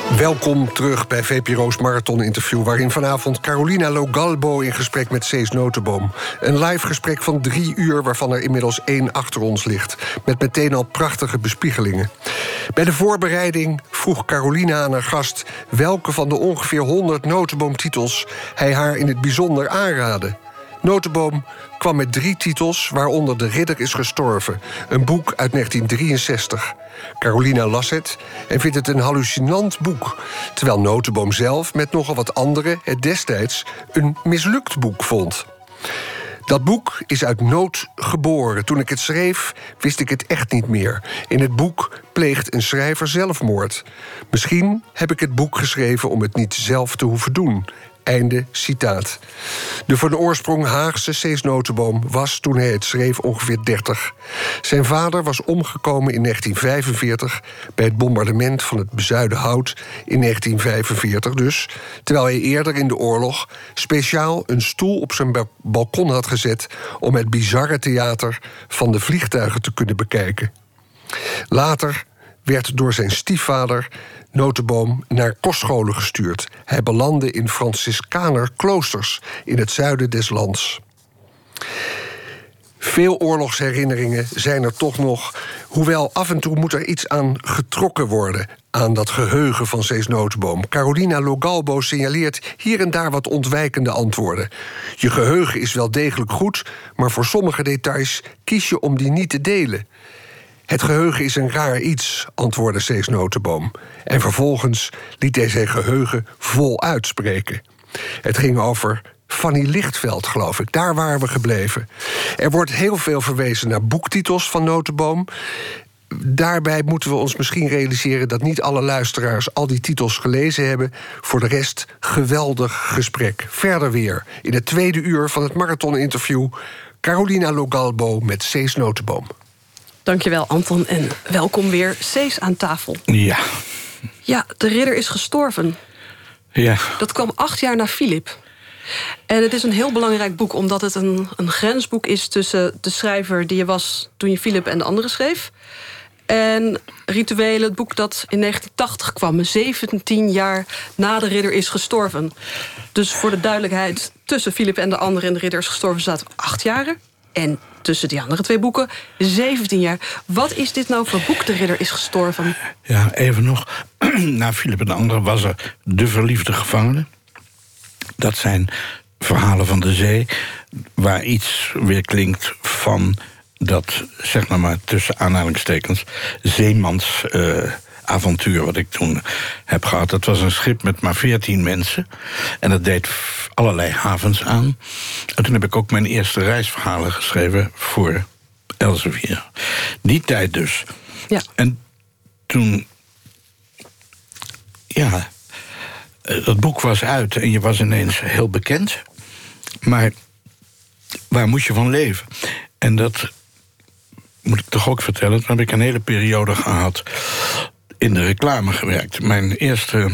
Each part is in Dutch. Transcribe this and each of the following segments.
Welkom terug bij VPRO's Marathon-interview, waarin vanavond Carolina Logalbo in gesprek met Cees Notenboom. Een live gesprek van 3 uur, waarvan er inmiddels 1 achter ons ligt, met meteen al prachtige bespiegelingen. Bij de voorbereiding vroeg Carolina aan haar gast welke van de ongeveer 100 Notenboom-titels hij haar in het bijzonder aanraadde. Notenboom kwam met 3 titels, waaronder De Ridder is gestorven, een boek uit 1963. Carolina las het en vindt het een hallucinant boek, terwijl Notenboom zelf met nogal wat anderen het destijds een mislukt boek vond. Dat boek is uit nood geboren. Toen ik het schreef, wist ik het echt niet meer. In het boek pleegt een schrijver zelfmoord. Misschien heb ik het boek geschreven om het niet zelf te hoeven doen. Einde citaat. De van oorsprong Haagse Cees Notenboom was, toen hij het schreef, ongeveer 30. Zijn vader was omgekomen in 1945... bij het bombardement van het Bezuidenhout in 1945 dus... terwijl hij eerder in de oorlog speciaal een stoel op zijn balkon had gezet... om het bizarre theater van de vliegtuigen te kunnen bekijken. Later werd door zijn stiefvader Notenboom naar kostscholen gestuurd. Hij belandde in Franciscaner kloosters in het zuiden des lands. Veel oorlogsherinneringen zijn er toch nog, hoewel af en toe moet er iets aan getrokken worden, aan dat geheugen van Cees Notenboom. Carolina Logalbo signaleert hier en daar wat ontwijkende antwoorden. Je geheugen is wel degelijk goed, maar voor sommige details kies je om die niet te delen. Het geheugen is een raar iets, antwoordde Cees Notenboom. En vervolgens liet hij zijn geheugen voluit spreken. Het ging over Fanny Lichtveld, geloof ik. Daar waren we gebleven. Er wordt heel veel verwezen naar boektitels van Notenboom. Daarbij moeten we ons misschien realiseren dat niet alle luisteraars al die titels gelezen hebben. Voor de rest, geweldig gesprek. Verder weer, in het 2e uur van het marathoninterview, Carolina Logalbo met Cees Notenboom. Dankjewel, Anton, en welkom weer. Cees aan tafel. Ja. Ja, De Ridder is gestorven. Ja. Dat kwam 8 jaar na Philip. En het is een heel belangrijk boek, omdat het een grensboek is tussen de schrijver die je was toen je Philip en de anderen schreef, en Rituelen, het boek dat in 1980 kwam, 17 jaar na De Ridder is gestorven. Dus voor de duidelijkheid, tussen Philip en de anderen en De Ridder is gestorven zaten 8 jaren. En tussen die andere 2 boeken 17 jaar. Wat is dit nou voor boek, De Ridder is gestorven? Ja, even nog. Na Philip en de anderen was er De Verliefde Gevangene. Dat zijn verhalen van de zee, waar iets weer klinkt van dat, zeg maar tussen aanhalingstekens, zeemansavontuur wat ik toen heb gehad. Dat was een schip met maar 14 mensen. En dat deed allerlei havens aan. En toen heb ik ook mijn eerste reisverhalen geschreven voor Elsevier. Die tijd dus. Ja. En toen, ja, dat boek was uit en je was ineens heel bekend. Maar waar moest je van leven? En dat moet ik toch ook vertellen. Toen heb ik een hele periode gehad in de reclame gewerkt. Mijn eerste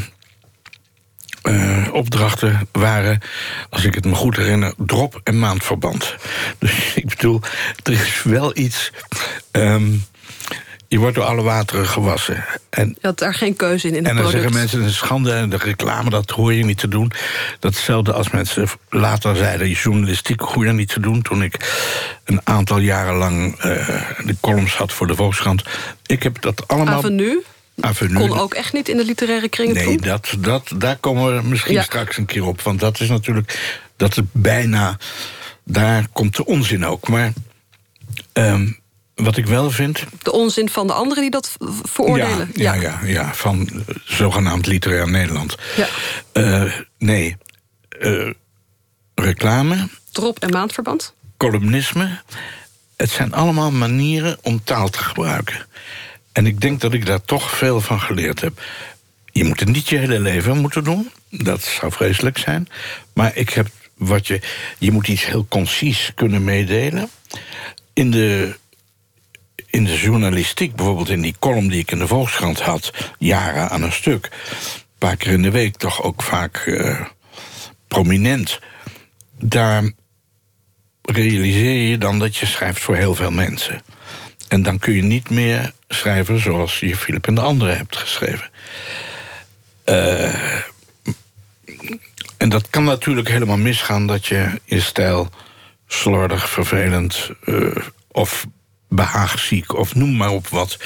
opdrachten waren, als ik het me goed herinner, drop- en maandverband. Dus ik bedoel, er is wel iets. Je wordt door alle wateren gewassen. En Je had daar geen keuze in het product. En dan zeggen mensen, het is een schande en de reclame, dat hoor je niet te doen. Datzelfde als mensen later zeiden, journalistiek hoor je niet te doen. Toen ik een aantal jaren lang de columns had voor de Volkskrant. Ik heb dat allemaal. Avenue kon ook echt niet in de literaire kringen nee, toen? daar komen we misschien straks een keer op. Want dat is natuurlijk, dat is bijna, daar komt de onzin ook. Maar wat ik wel vind, de onzin van de anderen die dat veroordelen? Ja, van zogenaamd literair Nederland. Ja. Nee, reclame, drop- en maandverband, columnisme, het zijn allemaal manieren om taal te gebruiken. En ik denk dat ik daar toch veel van geleerd heb. Je moet het niet je hele leven moeten doen. Dat zou vreselijk zijn. Maar ik heb je moet iets heel concies kunnen meedelen. In de journalistiek, bijvoorbeeld in die column die ik in de Volkskrant had, jaren aan een stuk, een paar keer in de week, toch ook vaak prominent, daar realiseer je dan dat je schrijft voor heel veel mensen. En dan kun je niet meer schrijven zoals je Philip en de anderen hebt geschreven. En dat kan natuurlijk helemaal misgaan, dat je je stijl slordig, vervelend of behaagziek of noem maar op wat.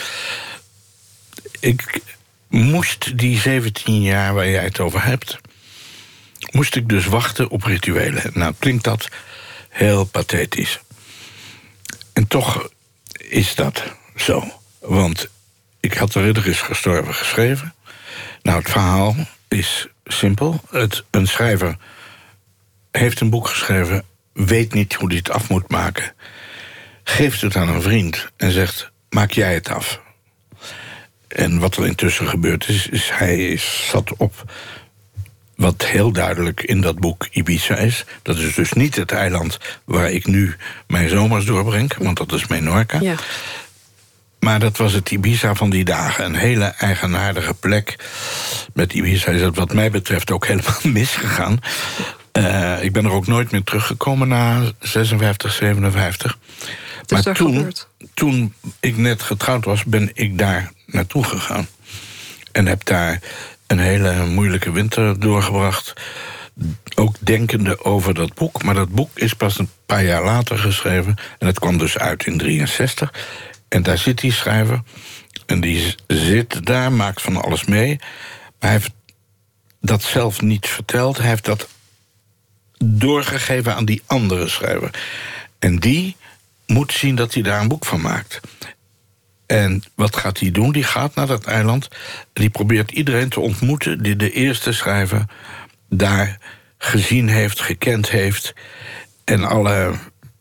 Ik moest die 17 jaar waar jij het over hebt, moest ik dus wachten op rituelen. Nou, klinkt dat heel pathetisch. En toch is dat zo. Want ik had De Ridder is gestorven geschreven. Nou, het verhaal is simpel. Een schrijver heeft een boek geschreven, weet niet hoe hij het af moet maken, geeft het aan een vriend en zegt, maak jij het af. En wat er intussen gebeurd is hij zat op wat heel duidelijk in dat boek Ibiza is. Dat is dus niet het eiland waar ik nu mijn zomers doorbreng, want dat is Menorca. Ja. Maar dat was het Ibiza van die dagen. Een hele eigenaardige plek. Met Ibiza is het wat mij betreft ook helemaal misgegaan. Ik ben er ook nooit meer teruggekomen na 56, 57. Maar toen ik net getrouwd was, ben ik daar naartoe gegaan. En heb daar een hele moeilijke winter doorgebracht. Ook denkende over dat boek. Maar dat boek is pas een paar jaar later geschreven. En het kwam dus uit in 63. En daar zit die schrijver. En die zit daar, maakt van alles mee. Maar hij heeft dat zelf niet verteld. Hij heeft dat doorgegeven aan die andere schrijver. En die moet zien dat hij daar een boek van maakt. En wat gaat hij doen? Die gaat naar dat eiland. En die probeert iedereen te ontmoeten die de eerste schrijver daar gezien heeft, gekend heeft. En alle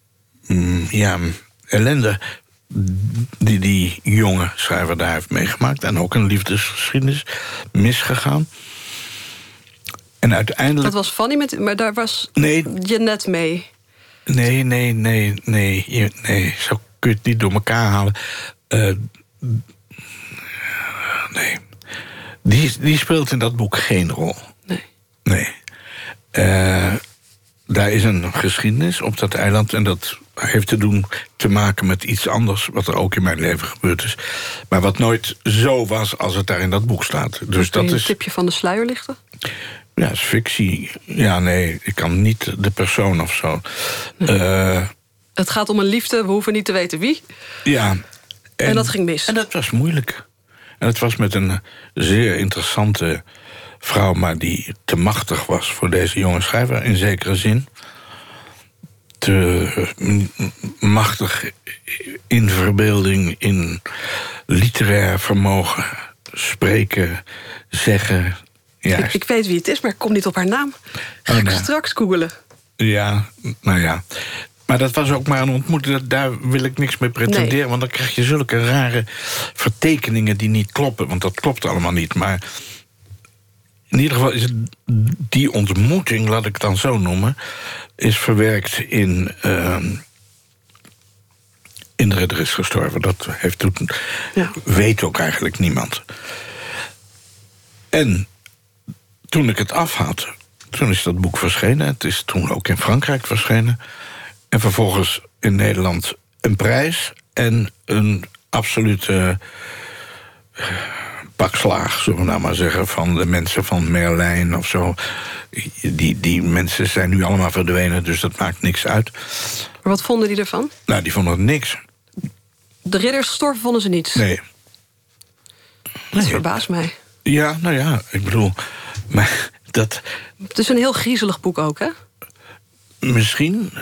ellende die jonge schrijver daar heeft meegemaakt. En ook een liefdesgeschiedenis misgegaan. En uiteindelijk... Dat was Fanny, maar daar was je net mee. Nee. Zo kun je het niet door elkaar halen. Nee. Die speelt in dat boek geen rol. Nee. Daar is een geschiedenis op dat eiland. En dat heeft te maken met iets anders wat er ook in mijn leven gebeurd is. Maar wat nooit zo was als het daar in dat boek staat. Dus dat is een tipje van de sluier lichten? Ja, dat is fictie. Ja, nee, ik kan niet de persoon of zo. Het gaat om een liefde, we hoeven niet te weten wie. Ja. En dat ging mis. En dat was moeilijk. En het was met een zeer interessante vrouw, maar die te machtig was voor deze jonge schrijver, in zekere zin. Te machtig in verbeelding, in literair vermogen, spreken, zeggen. Ik weet wie het is, maar ik kom niet op haar naam. Ga ik straks googelen. Ja, nou ja. Maar dat was ook maar een ontmoeting. Daar wil ik niks mee pretenderen. Nee. Want dan krijg je zulke rare vertekeningen die niet kloppen. Want dat klopt allemaal niet. Maar in ieder geval is die ontmoeting, laat ik het dan zo noemen, is verwerkt in De Ridder is gestorven. Dat weet ook eigenlijk niemand. En toen ik het af had, toen is dat boek verschenen. Het is toen ook in Frankrijk verschenen. En vervolgens in Nederland een prijs en een absolute pakslaag, zullen we nou maar zeggen, van de mensen van Merlijn of zo. Die mensen zijn nu allemaal verdwenen, dus dat maakt niks uit. Maar wat vonden die ervan? Nou, die vonden niks. De Ridder is gestorven vonden ze niets? Nee. Dat verbaast mij. Ja, nou ja, ik bedoel, maar dat... Het is een heel griezelig boek ook, hè? Misschien.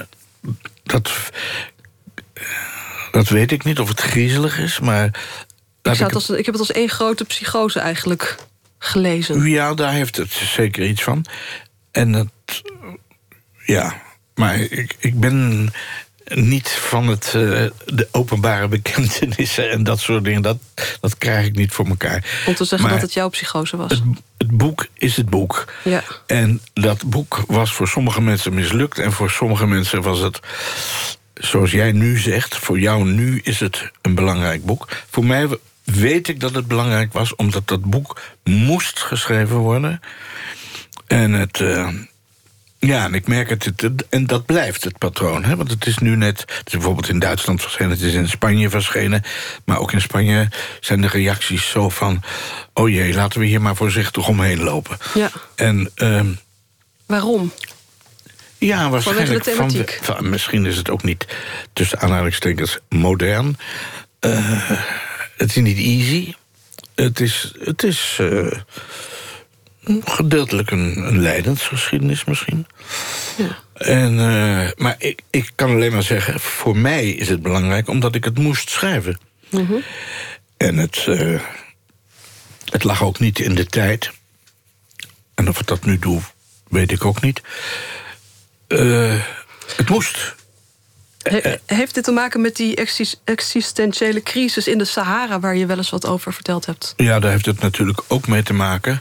Dat weet ik niet of het griezelig is, maar... Ik heb het als één grote psychose eigenlijk gelezen. Ja, daar heeft het zeker iets van. En het... Ja, maar ik ben niet van de openbare bekentenissen en dat soort dingen. Dat krijg ik niet voor elkaar. Om te zeggen dat het jouw psychose was. Het boek is het boek. Ja. En dat boek was voor sommige mensen mislukt. En voor sommige mensen was het, zoals jij nu zegt, voor jou nu is het een belangrijk boek. Voor mij weet ik dat het belangrijk was, omdat dat boek moest geschreven worden. En Ja, en ik merk het en dat blijft het patroon. Hè? Want het is nu net, het is bijvoorbeeld in Duitsland verschenen, het is in Spanje verschenen, maar ook in Spanje zijn de reacties zo van, oh jee, laten we hier maar voorzichtig omheen lopen. Ja. En waarom? ja, waarschijnlijk de thematiek. Misschien is het ook niet tussen aanhalingstekens modern. Het is niet easy. Het is gedeeltelijk een lijdensgeschiedenis misschien. Ja. Maar ik kan alleen maar zeggen, voor mij is het belangrijk omdat ik het moest schrijven. Mm-hmm. En het lag ook niet in de tijd. En of ik dat nu doe, weet ik ook niet. Het moest. Heeft dit te maken met die existentiële crisis in de Sahara, waar je wel eens wat over verteld hebt? Ja, daar heeft het natuurlijk ook mee te maken.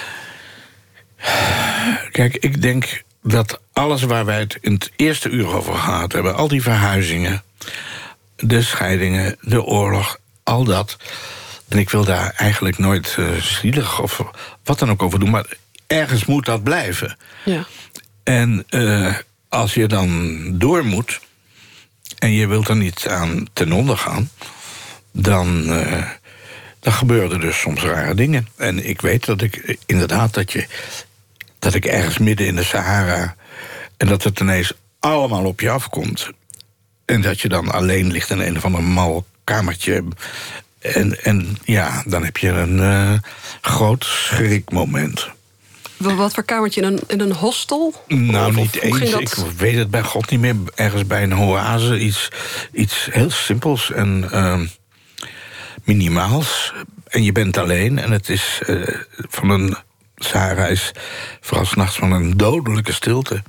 Kijk, ik denk dat alles waar wij het in het eerste uur over gehad hebben, al die verhuizingen, de scheidingen, de oorlog, al dat. En ik wil daar eigenlijk nooit zielig of wat dan ook over doen, maar ergens moet dat blijven. Ja. En als je dan door moet en je wilt er niet aan ten onder gaan, dan gebeuren er dus soms rare dingen. En ik weet dat ik inderdaad dat ik ergens midden in de Sahara, en dat het ineens allemaal op je afkomt. En dat je dan alleen ligt in een of ander mal kamertje. En ja, dan heb je een groot schrikmoment. Wat voor kamertje? In een hostel? Nou, niet eens. Ik weet het bij God niet meer. Ergens bij een oase. Iets heel simpels en minimaals. En je bent alleen. En het is van een Sahara is vooral 's nachts van een dodelijke stilte.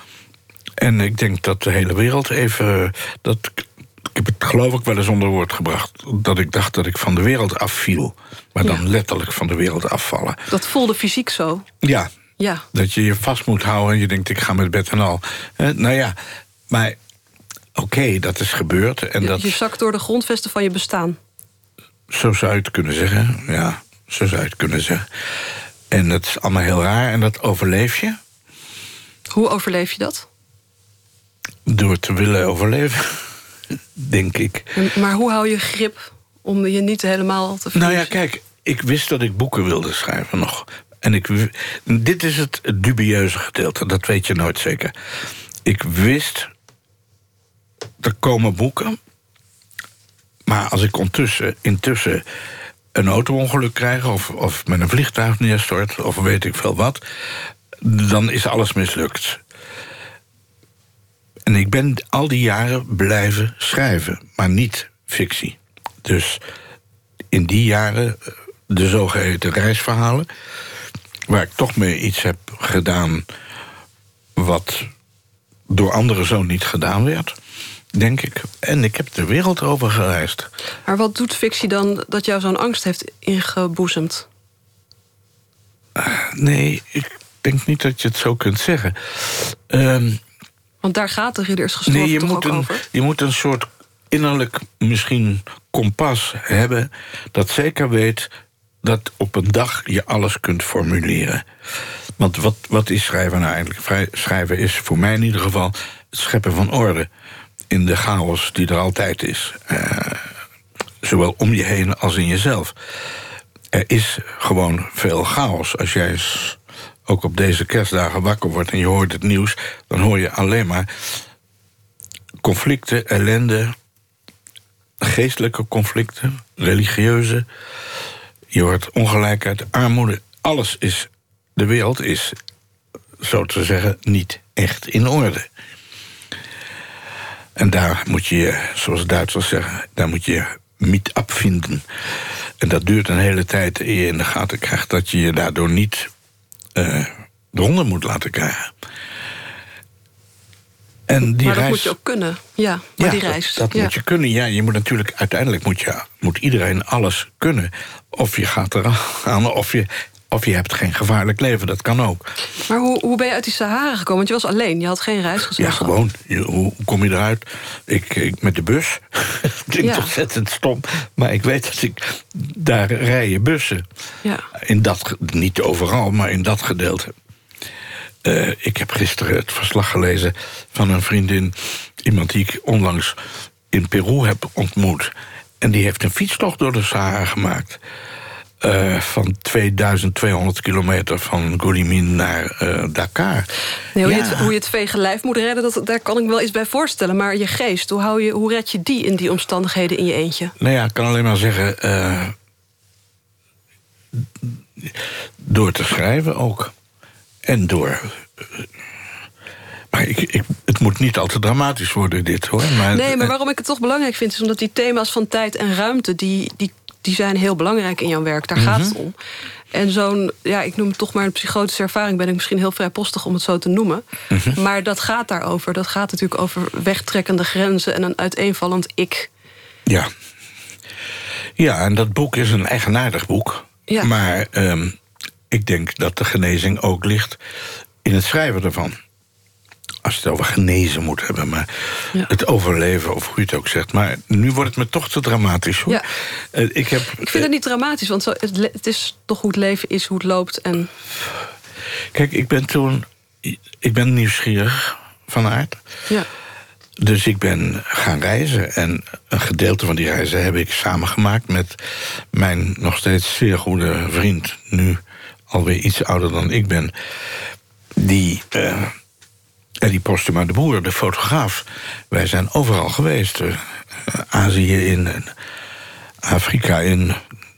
En ik denk dat de hele wereld even... Ik heb het geloof ik wel eens onder woord gebracht, dat ik dacht dat ik van de wereld afviel. Maar dan letterlijk van de wereld afvallen. Dat voelde fysiek zo? Ja. Dat je je vast moet houden en je denkt, ik ga met bed en al. Nou ja, maar oké, dat is gebeurd. En je zakt door de grondvesten van je bestaan. Zo zou je het kunnen zeggen, ja. Zo zou je het kunnen zeggen. En het is allemaal heel raar en dat overleef je. Hoe overleef je dat? Door te willen overleven, denk ik. Maar hoe hou je grip om je niet helemaal te verliezen? Nou ja, kijk, ik wist dat ik boeken wilde schrijven nog. En dit is het dubieuze gedeelte, dat weet je nooit zeker. Ik wist, er komen boeken. Maar als ik intussen een auto-ongeluk krijg, of met een vliegtuig neerstort, of weet ik veel wat, dan is alles mislukt. En ik ben al die jaren blijven schrijven, maar niet fictie. Dus in die jaren de zogeheten reisverhalen, waar ik toch mee iets heb gedaan wat door anderen zo niet gedaan werd, denk ik. En ik heb de wereld over gereisd. Maar wat doet fictie dan dat jou zo'n angst heeft ingeboezemd? Nee, ik denk niet dat je het zo kunt zeggen. Want daar gaat de Ridders gestorven toch ook over? Je moet een soort innerlijk misschien kompas hebben dat zeker weet dat op een dag je alles kunt formuleren. Want wat is schrijven nou eigenlijk? Schrijven is voor mij in ieder geval het scheppen van orde in de chaos die er altijd is. Zowel om je heen als in jezelf. Er is gewoon veel chaos. Als jij ook op deze kerstdagen wakker wordt en je hoort het nieuws, dan hoor je alleen maar conflicten, ellende, geestelijke conflicten, religieuze. Je hoort ongelijkheid, armoede. Alles is, de wereld is, zo te zeggen, niet echt in orde. En daar moet je, zoals Duitsers zeggen, daar moet je mit abvinden. En dat duurt een hele tijd eer je in de gaten krijgt dat je je daardoor niet eronder moet laten krijgen. En die maar dat reis, moet je ook kunnen, ja. Maar die reis. Dat moet je kunnen, ja. Je moet natuurlijk, uiteindelijk moet iedereen alles kunnen. Of je gaat eraan, of je hebt geen gevaarlijk leven, dat kan ook. Maar hoe ben je uit die Sahara gekomen? Want je was alleen, je had geen reisgezelschap. Ja, gewoon. Hoe kom je eruit? Ik met de bus. Klinkt ontzettend stom. Maar ik weet dat daar rijden bussen. Ja. Niet overal, maar in dat gedeelte. Ik heb gisteren het verslag gelezen van een vriendin, iemand die ik onlangs in Peru heb ontmoet. En die heeft een fietstocht door de Sahara gemaakt. Van 2200 kilometer van Goulimine naar Dakar. Nee, hoe je het vege lijf moet redden, daar kan ik me wel iets bij voorstellen. Maar je geest, hoe red je die in die omstandigheden in je eentje? Nou ja, ik kan alleen maar zeggen, door te schrijven ook. En door... Maar het moet niet al te dramatisch worden, dit, hoor. Maar waarom ik het toch belangrijk vind, is omdat die thema's van tijd en ruimte, die zijn heel belangrijk in jouw werk. Daar gaat het om. En zo'n, ik noem het toch maar een psychotische ervaring, ben ik misschien heel vrijpostig om het zo te noemen. Maar dat gaat daarover. Dat gaat natuurlijk over wegtrekkende grenzen en een uiteenvallend ik. Ja. Ja, en dat boek is een eigenaardig boek. Ja. Maar ik denk dat de genezing ook ligt in het schrijven ervan. Als je het over genezen moet hebben, maar het overleven, of hoe je het ook zegt. Maar nu wordt het me toch te dramatisch, hoor. Ja. Ik vind het niet dramatisch, want het is toch hoe het leven is, hoe het loopt. En... Kijk, ik ben nieuwsgierig van aard. Ja. Dus ik ben gaan reizen. En een gedeelte van die reizen heb ik samengemaakt met mijn nog steeds zeer goede vriend, nu alweer iets ouder dan ik ben, Eddie Postuma de Boer, de fotograaf. Wij zijn overal geweest. Azië in, Afrika in,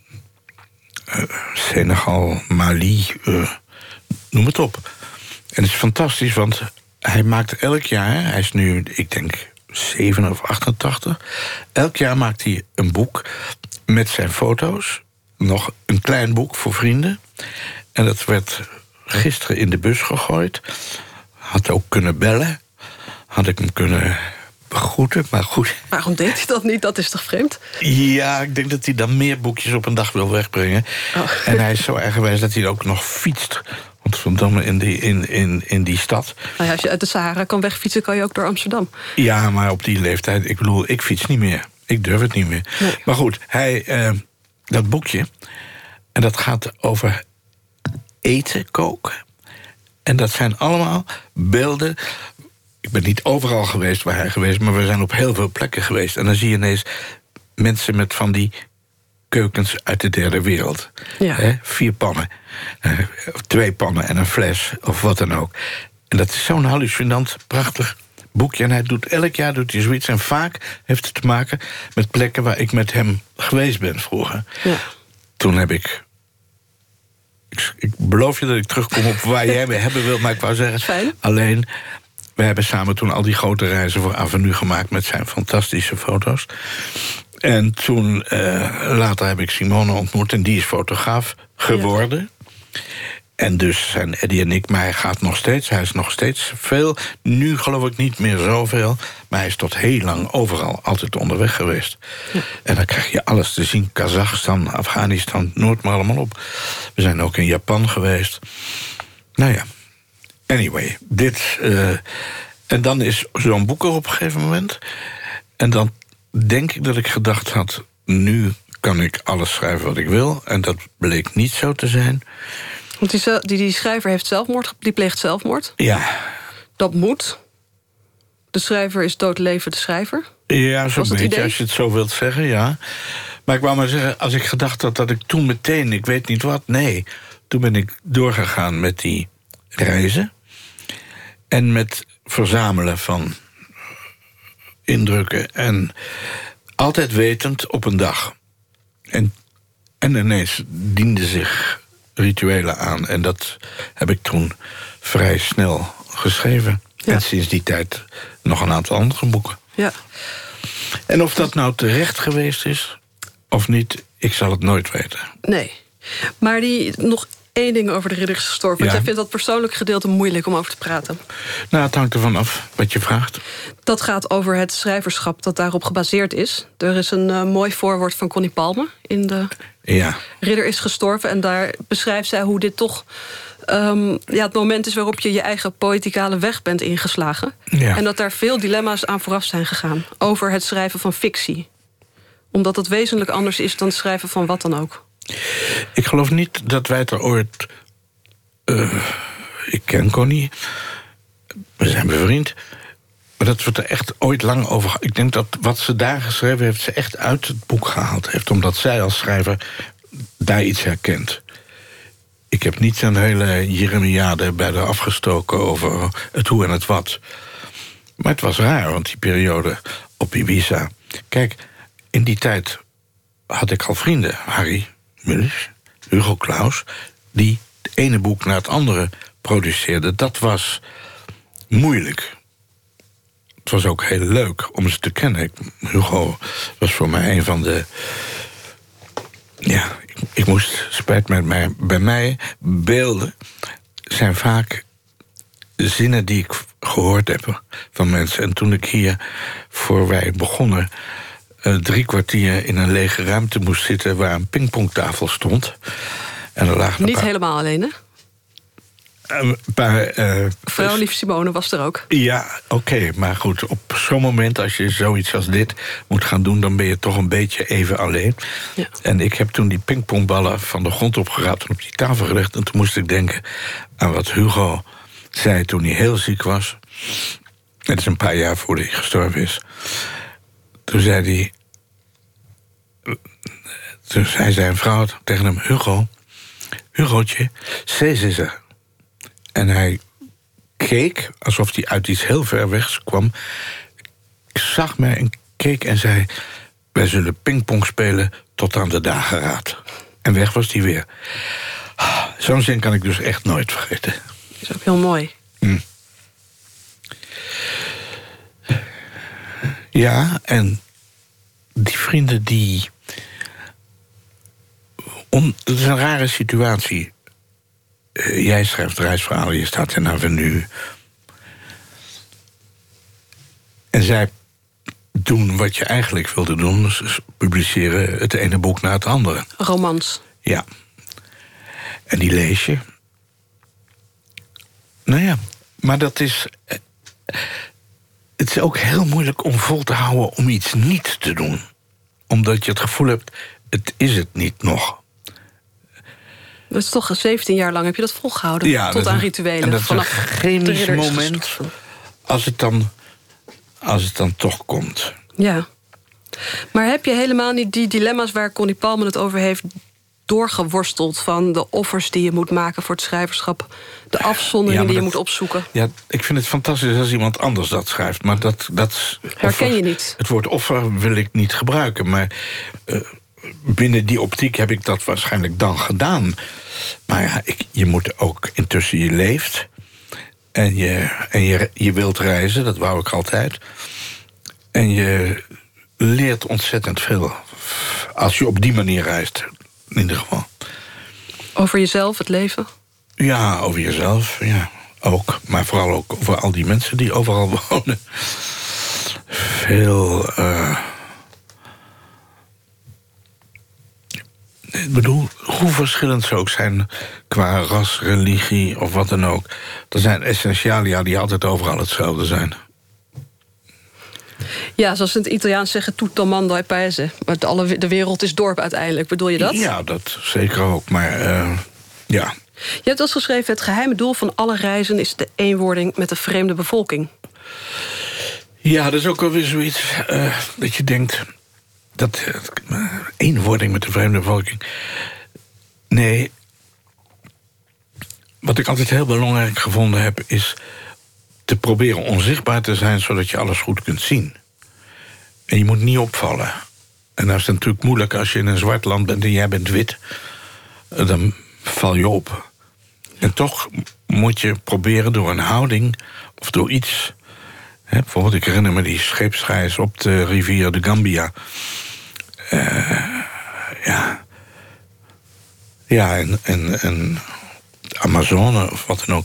Senegal, Mali, noem het op. En het is fantastisch, want hij maakt elk jaar, hij is nu, ik denk, 7 of 88... elk jaar maakt hij een boek met zijn foto's. Nog een klein boek voor vrienden. En dat werd gisteren in de bus gegooid. Had ook kunnen bellen. Had ik hem kunnen begroeten, maar goed. Waarom deed hij dat niet? Dat is toch vreemd? Ja, ik denk dat hij dan meer boekjes op een dag wil wegbrengen. Oh. En hij is zo eigenwijs dat hij ook nog fietst. Want verdomme, in die stad. Nou ja, als je uit de Sahara kan wegfietsen, kan je ook door Amsterdam. Ja, maar op die leeftijd, ik bedoel, ik fiets niet meer. Ik durf het niet meer. Nee. Maar goed, dat boekje, en dat gaat over eten, koken. En dat zijn allemaal beelden. Ik ben niet overal geweest waar hij geweest, maar we zijn op heel veel plekken geweest. En dan zie je ineens mensen met van die keukens uit de derde wereld. Ja. 4 pannen, 2 pannen en een fles, of wat dan ook. En dat is zo'n hallucinant, prachtig boekje. En elk jaar doet hij zoiets. En vaak heeft het te maken met plekken waar ik met hem geweest ben vroeger. Ja. Toen heb ik beloof je dat ik terugkom op waar jij me hebben wilt, maar ik wou zeggen, fijn. Alleen, we hebben samen toen al die grote reizen voor Avenue gemaakt met zijn fantastische foto's. En toen, later heb ik Simone ontmoet en die is fotograaf geworden. Ja. En dus zijn Eddie en ik, maar hij is nog steeds veel. Nu geloof ik niet meer zoveel, maar hij is tot heel lang overal altijd onderweg geweest. Ja. En dan krijg je alles te zien, Kazachstan, Afghanistan, noem maar allemaal op. We zijn ook in Japan geweest. Nou ja, anyway, dit. En dan is zo'n boek er op een gegeven moment. En dan denk ik dat ik gedacht had, nu kan ik alles schrijven wat ik wil. En dat bleek niet zo te zijn. Want die schrijver heeft die pleegt zelfmoord. Ja. Dat moet. De schrijver is doodleven de schrijver. Ja, zo'n beetje, als je het zo wilt zeggen, ja. Maar ik wou maar zeggen, als ik gedacht had dat ik toen meteen, ik weet niet wat, nee. Toen ben ik doorgegaan met die reizen. En met verzamelen van indrukken. En altijd wetend op een dag. En ineens diende zich rituelen aan. En dat heb ik toen vrij snel geschreven. Ja. En sinds die tijd nog een aantal andere boeken. Ja. En of dat nou terecht geweest is of niet, ik zal het nooit weten. Nee. Maar nog 1 ding over de Ridder is gestorven. Want jij vindt dat persoonlijk gedeelte moeilijk om over te praten. Nou, het hangt ervan af wat je vraagt. Dat gaat over het schrijverschap dat daarop gebaseerd is. Er is een mooi voorwoord van Connie Palme in de Ridder is gestorven. En daar beschrijft zij hoe dit toch het moment is waarop je je eigen poëticale weg bent ingeslagen. Ja. En dat daar veel dilemma's aan vooraf zijn gegaan. Over het schrijven van fictie. Omdat het wezenlijk anders is dan het schrijven van wat dan ook. Ik geloof niet dat wij het er ooit ik ken Connie. We zijn bevriend. Maar dat wordt er echt ooit lang over. Ik denk dat wat ze daar geschreven heeft, ze echt uit het boek gehaald heeft. Omdat zij als schrijver daar iets herkent. Ik heb niet een hele jeremiade bij haar afgestoken over het hoe en het wat. Maar het was raar, want die periode op Ibiza... Kijk, in die tijd had ik al vrienden. Harry Mulisch, Hugo Claus... die het ene boek na het andere produceerden. Dat was moeilijk. Het was ook heel leuk om ze te kennen. Hugo was voor mij een van de... Ja, ik moest, spijt me, bij mij beelden zijn vaak zinnen die ik gehoord heb van mensen. En toen ik hier, voor wij begonnen, 3 kwartier in een lege ruimte moest zitten waar een pingpongtafel stond. En er lagen niet helemaal alleen, hè? Vrouwlief Simone was er ook. Ja, oké, maar goed, op zo'n moment, als je zoiets als dit moet gaan doen, dan ben je toch een beetje even alleen. Ja. En ik heb toen die pingpongballen van de grond opgeraapt en op die tafel gelegd. En toen moest ik denken aan wat Hugo zei toen hij heel ziek was. Het is een paar jaar voordat hij gestorven is. Toen zei zijn vrouw tegen hem: Hugootje, Cees is er. En hij keek alsof hij uit iets heel ver wegs kwam. Zag mij en keek en zei: wij zullen pingpong spelen tot aan de dageraad. En weg was hij weer. Zo'n zin kan ik dus echt nooit vergeten. Dat is ook heel mooi. Ja, en die vrienden die... Het is een rare situatie. Jij schrijft reisverhalen, je staat in Avenue. En zij doen wat je eigenlijk wilde doen, dus publiceren het ene boek na het andere. Romans. Ja. En die lees je. Nou ja, maar dat is... Het is ook heel moeilijk om vol te houden om iets niet te doen. Omdat je het gevoel hebt, het is het niet nog. Dat is toch 17 jaar lang heb je dat volgehouden, ja, tot aan rituelen. En dat is een chemisch moment als het dan toch komt. Ja. Maar heb je helemaal niet die dilemma's waar Connie Palmen het over heeft doorgeworsteld, van de offers die je moet maken voor het schrijverschap, de afzonderingen die je moet opzoeken? Ja, ik vind het fantastisch als iemand anders dat schrijft, maar dat herken je niet. Het woord offer wil ik niet gebruiken, maar binnen die optiek heb ik dat waarschijnlijk dan gedaan. Maar ja, je moet ook intussen, je leeft en je wilt reizen, dat wou ik altijd. En je leert ontzettend veel als je op die manier reist, in ieder geval. Over jezelf, het leven? Ja, over jezelf, ja, ook. Maar vooral ook over al die mensen die overal wonen. Veel... Ik bedoel, hoe verschillend ze ook zijn qua ras, religie of wat dan ook. Er zijn essentialia die altijd overal hetzelfde zijn. Ja, zoals ze in het Italiaans zeggen, tutto mondo è paese. Maar de wereld is dorp uiteindelijk. Bedoel je dat? Ja, dat zeker ook, maar ja. Je hebt als geschreven: het geheime doel van alle reizen is de eenwording met de vreemde bevolking. Ja, dat is ook wel weer zoiets dat je denkt, dat eenwording met de vreemde bevolking. Nee, wat ik altijd heel belangrijk gevonden heb, is te proberen onzichtbaar te zijn, zodat je alles goed kunt zien. En je moet niet opvallen. En dat is natuurlijk moeilijk als je in een zwart land bent en jij bent wit. Dan val je op. En toch moet je proberen door een houding of door iets. Bijvoorbeeld, ik herinner me die scheepsreis op de rivier de Gambia. En Amazone of wat dan ook.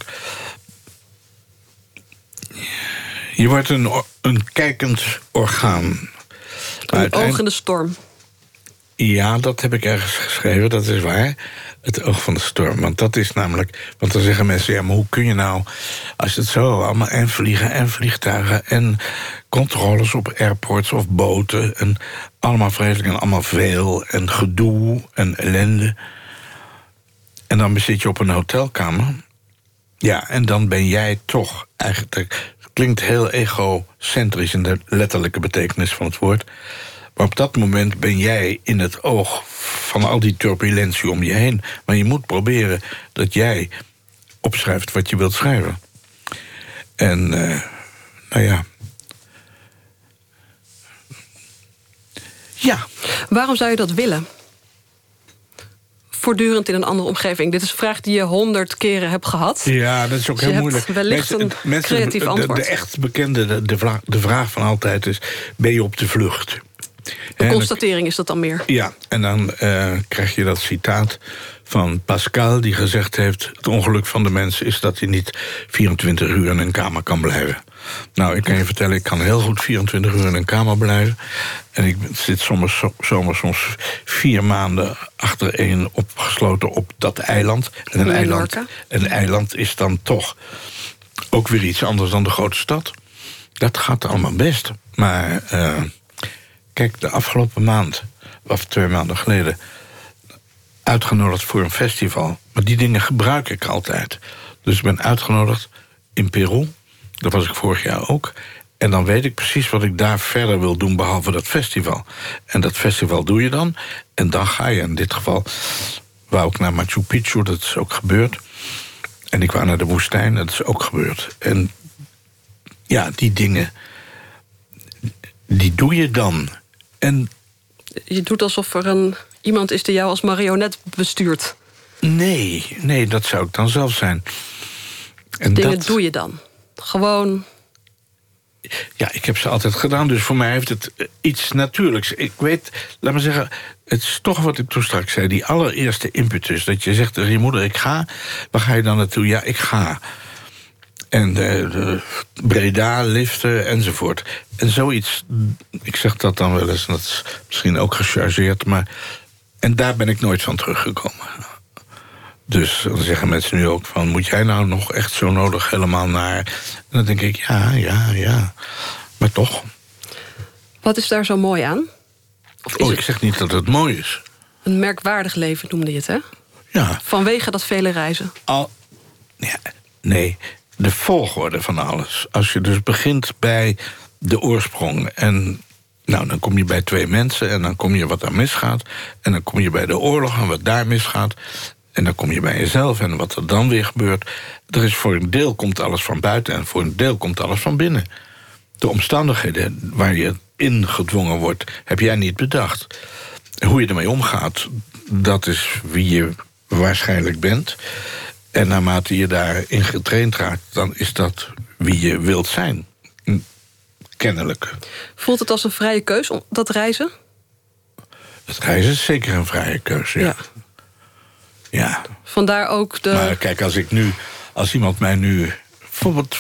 Je wordt een kijkend orgaan. Een oog in de storm. Ja, dat heb ik ergens geschreven, dat is waar. Het oog van de storm. Want dat is namelijk... Want dan zeggen mensen, ja, maar hoe kun je nou... als het zo allemaal en vliegen en vliegtuigen... en controles op airports of boten... en allemaal vreselijk en allemaal veel... en gedoe en ellende... en dan zit je op een hotelkamer... Ja, en dan ben jij toch eigenlijk... Het klinkt heel egocentrisch in de letterlijke betekenis van het woord. Maar op dat moment ben jij in het oog van al die turbulentie om je heen. Maar je moet proberen dat jij opschrijft wat je wilt schrijven. En, nou ja... Ja. Waarom zou je dat willen? Voortdurend in een andere omgeving. Dit is een vraag die je 100 keren hebt gehad. Ja, dat is ook dus heel moeilijk. Wellicht een creatief antwoord. De echt bekende, de vraag van altijd is... ben je op de vlucht? De constatering is dat dan meer. Ja, en dan krijg je dat citaat van Pascal... die gezegd heeft, het ongeluk van de mens is dat hij niet 24 uur in een kamer kan blijven. Nou, ik kan je vertellen, ik kan heel goed 24 uur in een kamer blijven. En ik zit soms 4 maanden achtereen opgesloten op dat eiland. En een eiland is dan toch ook weer iets anders dan de grote stad. Dat gaat allemaal best. Maar kijk, de afgelopen maand, of 2 maanden geleden... uitgenodigd voor een festival. Maar die dingen gebruik ik altijd. Dus ik ben uitgenodigd in Peru. Dat was ik vorig jaar ook. En dan weet ik precies wat ik daar verder wil doen... behalve dat festival. En dat festival doe je dan. En dan ga je in dit geval... wou ik naar Machu Picchu, dat is ook gebeurd. En ik wou naar de woestijn, dat is ook gebeurd. En ja, die dingen... die doe je dan. En je doet alsof er iemand is die jou als marionet bestuurt. Nee, dat zou ik dan zelf zijn. En dingen doe je dan? Gewoon... Ja, ik heb ze altijd gedaan, dus voor mij heeft het iets natuurlijks. Ik weet, laat me zeggen, het is toch wat ik toen straks zei... die allereerste impetus, dat je zegt tegen je moeder... ik ga, waar ga je dan naartoe? Ja, ik ga. En de Breda, liften, enzovoort. En zoiets, ik zeg dat dan wel eens... en dat is misschien ook gechargeerd, maar... en daar ben ik nooit van teruggekomen. Dus dan zeggen mensen nu ook van... moet jij nou nog echt zo nodig helemaal naar... en dan denk ik, ja, maar toch. Wat is daar zo mooi aan? Ik zeg niet dat het mooi is. Een merkwaardig leven noemde je het, hè? Ja. Vanwege dat vele reizen. Nee, de volgorde van alles. Als je dus begint bij de oorsprong... en nou, dan kom je bij 2 mensen en dan kom je wat daar misgaat... en dan kom je bij de oorlog en wat daar misgaat... en dan kom je bij jezelf en wat er dan weer gebeurt. Er is voor een deel komt alles van buiten... en voor een deel komt alles van binnen. De omstandigheden waar je in gedwongen wordt... heb jij niet bedacht. Hoe je ermee omgaat, dat is wie je waarschijnlijk bent. En naarmate je daarin getraind raakt... dan is dat wie je wilt zijn. Kennelijk. Voelt het als een vrije keus, dat reizen? Het reizen is zeker een vrije keus, ja. Vandaar ook de... Maar kijk, als iemand mij nu... bijvoorbeeld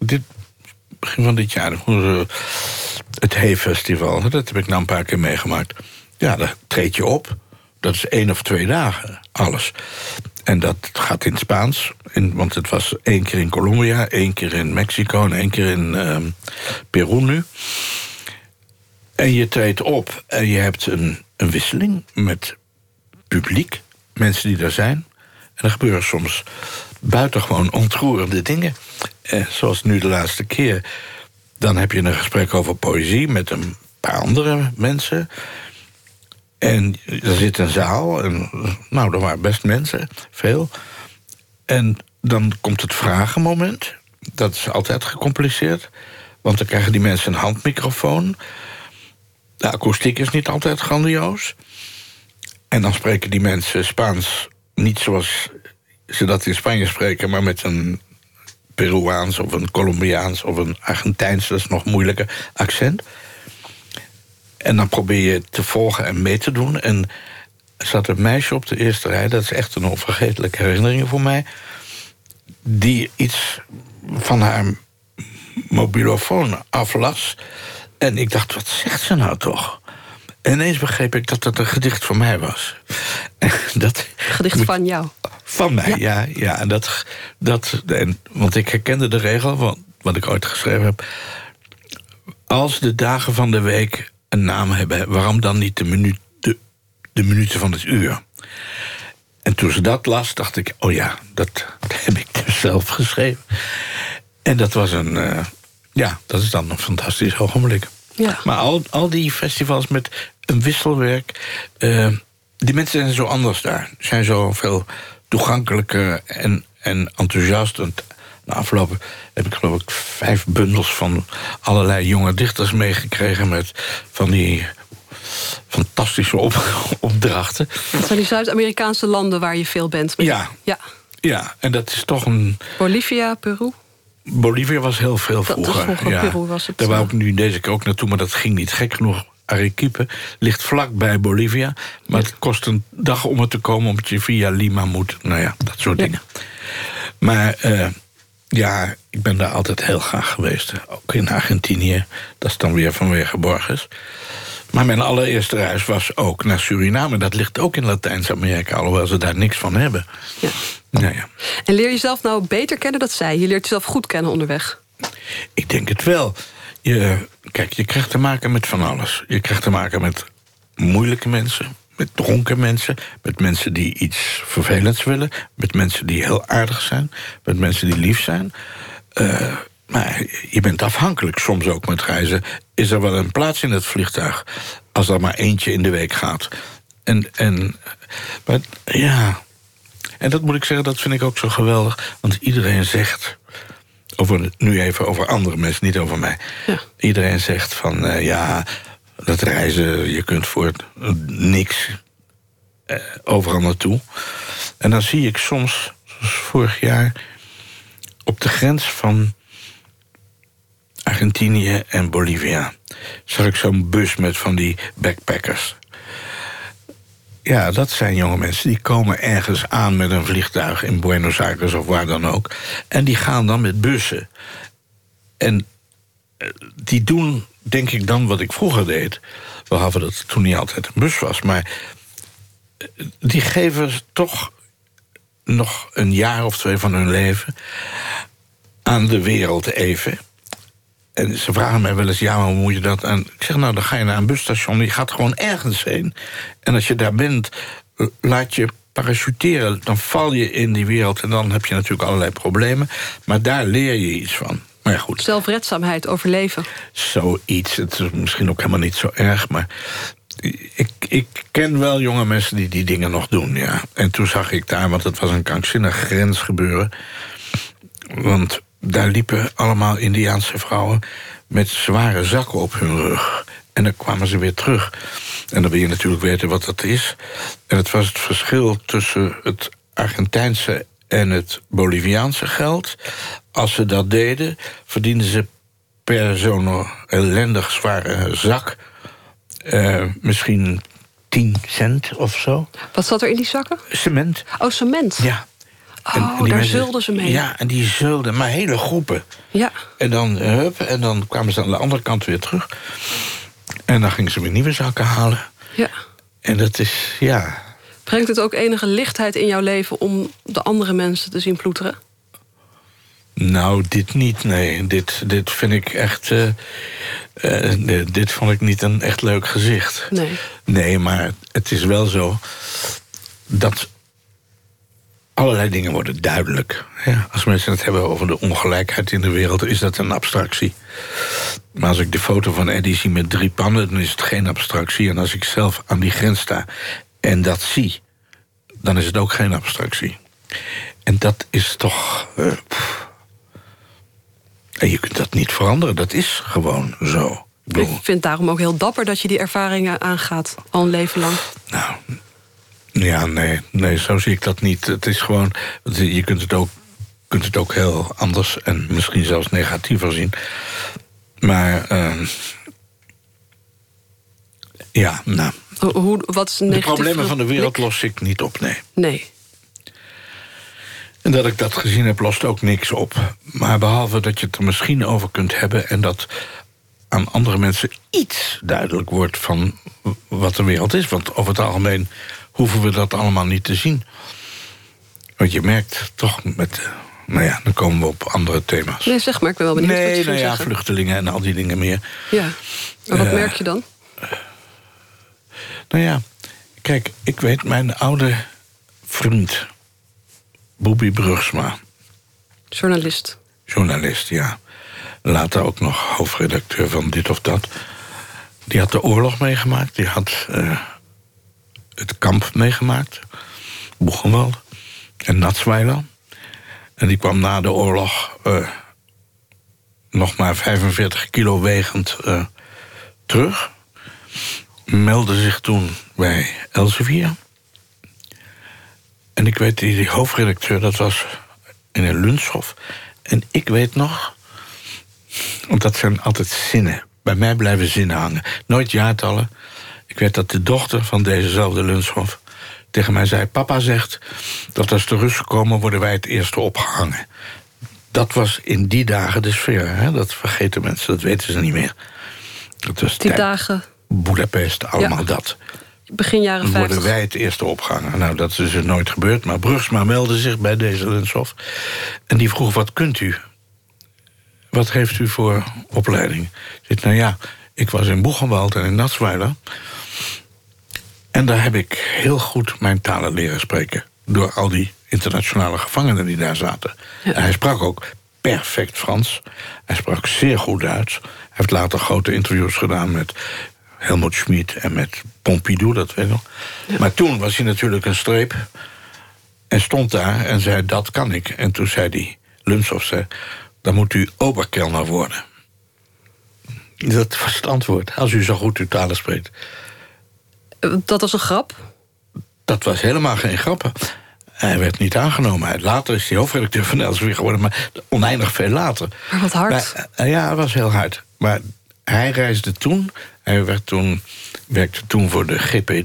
begin van dit jaar... het Hey-festival, dat heb ik nou een paar keer meegemaakt. Ja, daar treed je op. Dat is 1 of 2 dagen, alles. En dat gaat in het Spaans. Want het was 1 keer in Colombia, 1 keer in Mexico... en 1 keer in Peru nu. En je treedt op en je hebt een wisseling met publiek... mensen die daar zijn. En er gebeuren soms buitengewoon ontroerende dingen. Zoals nu de laatste keer. Dan heb je een gesprek over poëzie met een paar andere mensen. En er zit een zaal. En, nou, er waren best mensen, veel. En dan komt het vragenmoment. Dat is altijd gecompliceerd. Want dan krijgen die mensen een handmicrofoon. De akoestiek is niet altijd grandioos. En dan spreken die mensen Spaans niet zoals ze dat in Spanje spreken... maar met een Peruaans of een Colombiaans of een Argentijns... dat is nog moeilijker, accent. En dan probeer je te volgen en mee te doen. En er zat een meisje op de eerste rij... dat is echt een onvergetelijke herinnering voor mij... die iets van haar mobilofoon aflas. En ik dacht, wat zegt ze nou toch? En ineens begreep ik dat het een gedicht van mij was. Gedicht van jou? Van mij, ja. En want ik herkende de regel, wat ik ooit geschreven heb... als de dagen van de week een naam hebben... waarom dan niet de minuten van het uur? En toen ze dat las, dacht ik, oh ja, dat heb ik dus zelf geschreven. En dat was dat is dan een fantastisch ogenblik. Ja. Maar al die festivals met een wisselwerk, die mensen zijn zo anders daar. Zijn zo veel toegankelijker en enthousiast. En na afloop heb ik geloof ik 5 bundels van allerlei jonge dichters meegekregen met van die fantastische opdrachten. Dat zijn die Zuid-Amerikaanse landen waar je veel bent. Ja, en dat is toch een... Bolivia, Peru? Bolivia was heel veel vroeger. Peru was het. Daar wou ik nu deze keer ook naartoe, maar dat ging niet. Gek genoeg, Arequipe ligt vlak bij Bolivia. Maar het kost een dag om er te komen, omdat je via Lima moet. Nou ja, dat soort dingen. Maar ik ben daar altijd heel graag geweest. Ook in Argentinië. Dat is dan weer vanwege Borges. Maar mijn allereerste reis was ook naar Suriname. Dat ligt ook in Latijns-Amerika, alhoewel ze daar niks van hebben. Ja. Nou ja. En leer je jezelf nou beter kennen? Dat zei je. Leert jezelf goed kennen onderweg? Ik denk het wel. Je krijgt te maken met van alles. Je krijgt te maken met moeilijke mensen, met dronken mensen, met mensen die iets vervelends willen, met mensen die heel aardig zijn, met mensen die lief zijn. Maar je bent afhankelijk, soms ook met reizen. Is er wel een plaats in het vliegtuig als er maar eentje in de week gaat? En dat moet ik zeggen, dat vind ik ook zo geweldig. Want iedereen zegt, nu even over andere mensen, niet over mij. Ja. Iedereen zegt van, dat reizen, je kunt voor niks overal naartoe. En dan zie ik soms, zoals vorig jaar, op de grens van Argentinië en Bolivia zag ik zo'n bus met van die backpackers. Ja, dat zijn jonge mensen die komen ergens aan met een vliegtuig in Buenos Aires of waar dan ook. En die gaan dan met bussen. En die doen, denk ik dan, wat ik vroeger deed. Behalve dat het toen niet altijd een bus was. Maar die geven toch nog een jaar of 2 van hun leven aan de wereld even. En ze vragen mij wel eens, maar hoe moet je dat? En ik zeg, dan ga je naar een busstation, je gaat gewoon ergens heen. En als je daar bent, laat je parachuteren. Dan val je in die wereld en dan heb je natuurlijk allerlei problemen. Maar daar leer je iets van. Maar ja, goed. Zelfredzaamheid, overleven. Zoiets, het is misschien ook helemaal niet zo erg, maar ik ken wel jonge mensen die die dingen nog doen, ja. En toen zag ik daar, want het was een krankzinnig grensgebeuren. Want daar liepen allemaal Indiaanse vrouwen met zware zakken op hun rug. En dan kwamen ze weer terug. En dan wil je natuurlijk weten wat dat is. En het was het verschil tussen het Argentijnse en het Boliviaanse geld. Als ze dat deden, verdienden ze per zo'n ellendig zware zak misschien 10 cent of zo. Wat zat er in die zakken? Cement. Oh, cement. Ja. En daar zeulden ze mee. Ja, en die zeulden, maar hele groepen. Ja. En dan kwamen ze aan de andere kant weer terug. En dan gingen ze weer nieuwe zakken halen. Ja. En dat is, Brengt het ook enige lichtheid in jouw leven om de andere mensen te zien ploeteren? Nou, dit niet, nee. Dit vind ik echt... dit vond ik niet een echt leuk gezicht. Nee. Nee, maar het is wel zo dat allerlei dingen worden duidelijk. Ja, als mensen het hebben over de ongelijkheid in de wereld, is dat een abstractie. Maar als ik de foto van Eddie zie met 3 pannen, dan is het geen abstractie. En als ik zelf aan die grens sta en dat zie, dan is het ook geen abstractie. En dat is toch... En je kunt dat niet veranderen, dat is gewoon zo. Ik vind het daarom ook heel dapper dat je die ervaringen aangaat, al een leven lang. Nou, ja, nee, zo zie ik dat niet. Het is gewoon, je kunt het ook heel anders en misschien zelfs negatiever zien. Maar, Wat is een de problemen van de wereld los ik niet op, nee. Nee. En dat ik dat gezien heb, lost ook niks op. Maar behalve dat je het er misschien over kunt hebben en dat aan andere mensen iets duidelijk wordt van wat de wereld is. Want over het algemeen hoeven we dat allemaal niet te zien. Want je merkt toch met... dan komen we op andere thema's. Nee, zeg maar, ik ben wel benieuwd wat je wil zeggen. Vluchtelingen en al die dingen meer. Ja, maar wat merk je dan? Kijk, ik weet, mijn oude vriend Boebi Brugsma, Journalist, ja. Later ook nog hoofdredacteur van Dit of Dat. Die had de oorlog meegemaakt. Die had het kamp meegemaakt. Buchenwald en Natzweiler. En die kwam na de oorlog nog maar 45 kilo wegend terug. Meldde zich toen bij Elsevier. En ik weet, die hoofdredacteur, dat was in een Lunshof. En ik weet nog, want dat zijn altijd zinnen. Bij mij blijven zinnen hangen. Nooit jaartallen. Ik weet dat de dochter van dezezelfde Lunshof tegen mij zei... Papa zegt dat als de Russen komen, worden wij het eerste opgehangen. Dat was in die dagen de sfeer. Hè? Dat vergeten mensen, dat weten ze niet meer. Dat was die dagen. Boedapest, allemaal dat. Begin jaren 50. Worden wij het eerste opgehangen. Nou, dat is dus nooit gebeurd. Maar Brugsma meldde zich bij deze Lunshof. En die vroeg, wat kunt u? Wat heeft u voor opleiding? Ik zei, nou ja, ik was in Buchenwald en in Natzweiler. En daar heb ik heel goed mijn talen leren spreken. Door al die internationale gevangenen die daar zaten. Ja. En hij sprak ook perfect Frans. Hij sprak zeer goed Duits. Hij heeft later grote interviews gedaan met Helmut Schmid en met Pompidou, dat weet ik nog. Ja. Maar toen was hij natuurlijk een streep. En stond daar en zei, dat kan ik. En toen zei die Lunshof, dan moet u oberkelner worden. Dat was het antwoord, als u zo goed uw talen spreekt. Dat was een grap? Dat was helemaal geen grap. Hij werd niet aangenomen. Later is hij hoofdredacteur van Elsevier geworden, maar oneindig veel later. Maar wat hard. Maar, ja, het was heel hard. Maar hij reisde toen. Hij werkte toen voor de GPD.